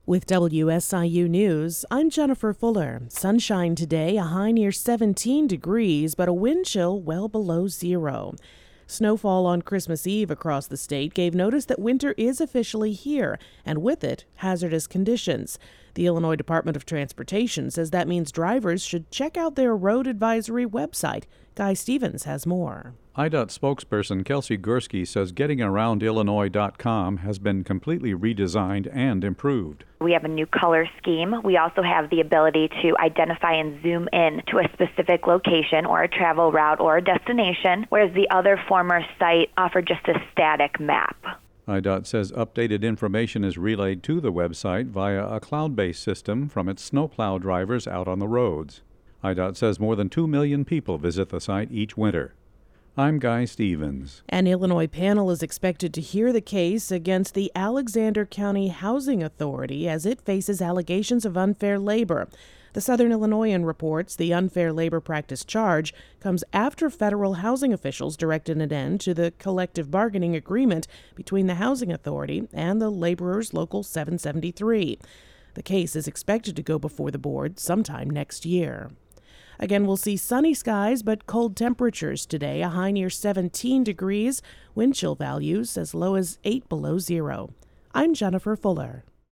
With WSIU News, I'm Jennifer Fuller. Sunshine today, a high near 17 degrees, but a wind chill well below zero. Snowfall on Christmas Eve across the state gave notice that winter is officially here, and with it, hazardous conditions. The Illinois Department of Transportation says that means drivers should check out their road advisory website. Guy Stevens has more. IDOT spokesperson Kelsey Gursky says gettingaroundillinois.com has been completely redesigned and improved. We have a new color scheme. We also have the ability to identify and zoom in to a specific location or a travel route or a destination, whereas the other former site offered just a static map. IDOT says updated information is relayed to the website via a cloud-based system from its snowplow drivers out on the roads. IDOT says more than 2 million people visit the site each winter. I'm Guy Stevens. An Illinois panel is expected to hear the case against the Alexander County Housing Authority as it faces allegations of unfair labor. The Southern Illinoisan reports the unfair labor practice charge comes after federal housing officials directed an end to the collective bargaining agreement between the Housing Authority and the laborers Local 773. The case is expected to go before the board sometime next year. Again, we'll see sunny skies but cold temperatures today, a high near 17 degrees, wind chill values as low as 8 below zero. I'm Jennifer Fuller.